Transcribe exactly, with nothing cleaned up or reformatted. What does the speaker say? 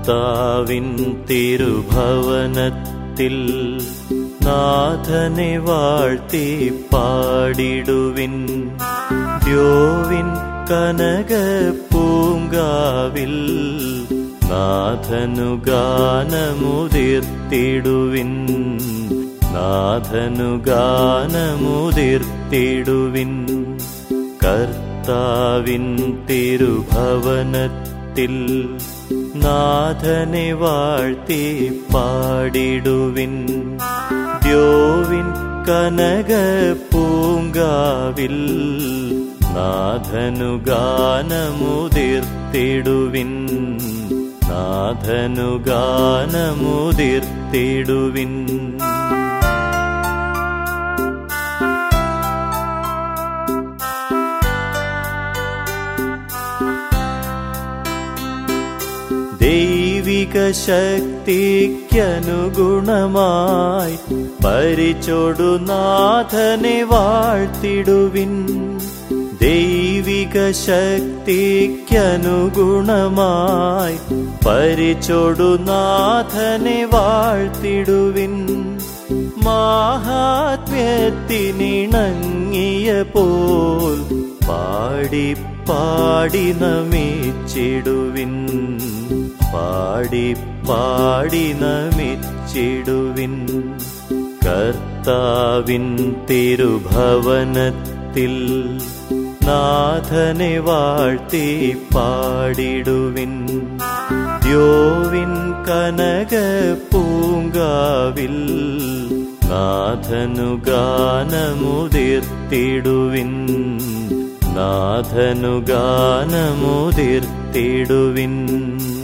കർത്താവിൻ തിരുഭവനത്തിൽ നാഥനെ വാഴ്ത്തി പാടിടുവിൻ. ദ്യോവിൻ കനകപ്പൂങ്കാവിൽ നാഥനു ഗാനമുതിർത്തിടുവിൻ. നാഥനു ഗാനമുതിർത്തിടുവിൻ. കർത്താവിൻ തിരുഭവനത്തിൽ നാഥനെ വാഴ്ത്തി പാടിടുവിൻ. ദ്യോവിൻ കനകപ്പൂങ്കാവിൽ നാഥനു ഗാനമുതിർത്തിടുവിൻ. നാഥനു ഗാനമുതിർത്തിടുവിൻ. ദൈവിക ശക്തിക്കനുഗുണമായി പരിചൊടു നാഥനെ വാഴ്ത്തിടുവിൻ. ദൈവിക ശക്തിക്കനുഗുണമായി പരിചൊടു നാഥനെ വാഴ്ത്തിടുവിൻ. മാഹാത്മ്യത്തിനിണങ്ങിയ പോൽ പാടി പാടി നമിച്ചിടുവിൻ. പാടി പാടി നമിച്ചിടുവിൻ. കർത്താവിൻ തിരുഭവനത്തിൽ നാഥനെ വാഴ്ത്തി പാടിടുവിൻ. ദ്യോവിൻ കനകപ്പൂങ്കാവിൽ നാഥനു ഗാനമുതിർത്തിടുവിൻ. നാഥനു ഗാനമുതിർത്തിടുവിൻ.